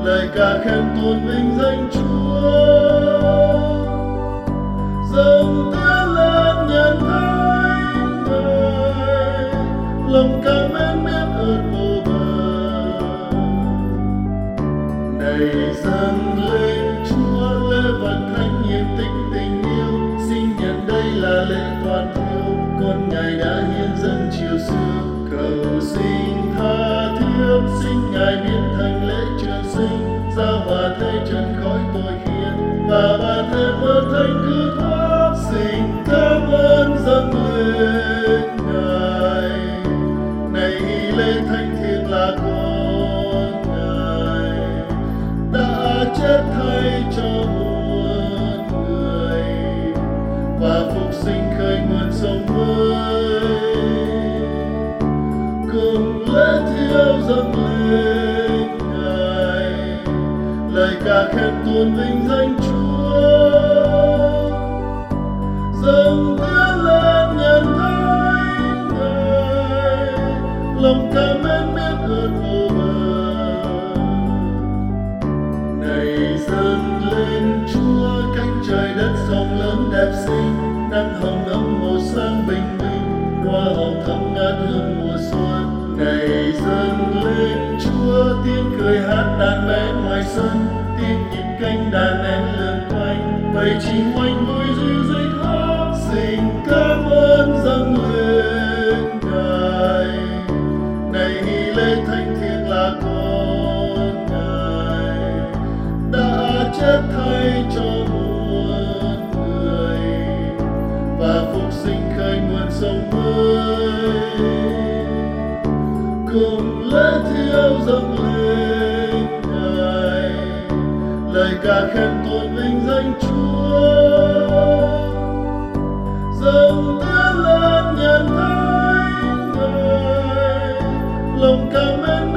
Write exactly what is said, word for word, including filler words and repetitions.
lời ca khen tôn vinh danh Chúa. Dâng tiếng lên nhận thánh Ngài, lòng cảm mến biết ơn vô bờ. Này dâng lên Chúa lễ vật thánh nhiệt tính tình yêu, xin nhận đây là lễ toàn thiêu, con Ngài đã hiến dâng chiều xưa. Cầu xin tha thiết, xin Ngài biến thành lễ trường sinh, giao hòa thế trần khói tội khiên, và ban thêm ơn thánh cứu thoát. Xin cảm ơn dâng lên Ngài, này lễ thánh thiêng là con Ngài, đã chết thay cho muôn người, và phục sinh khơi nguồn sống mới. Cùng lễ thiêu dâng lên Ngài, lời ca khen tôn vinh danh Chúa. Dâng tiếng lên nhận thánh Ngài, lòng cảm mến biết ơn vô bờ. Này dâng lên Chúa cánh trời đất rộng lớn đẹp xinh, nắng hồng ấm màu sáng bình minh, hoa hồng thơm ngát hương mùa xuân. Này dâng lên Chúa tiếng cười hát đàn bé ngoài sân, tiếng nhịp cánh đàn én lượn quanh, bầy chim oanh vui dịu dít hát. Xin cảm ơn dâng lên Ngài, này lễ thánh thiêng là con Ngài, đã chết thay cho muôn người, và phục sinh khơi nguồn sống mới. Cùng lễ thiêu dâng lên Ngài, lời ca khen tôn vinh danh Chúa. Dâng tiếng lên nhận thánh Ngài, lòng cảm mến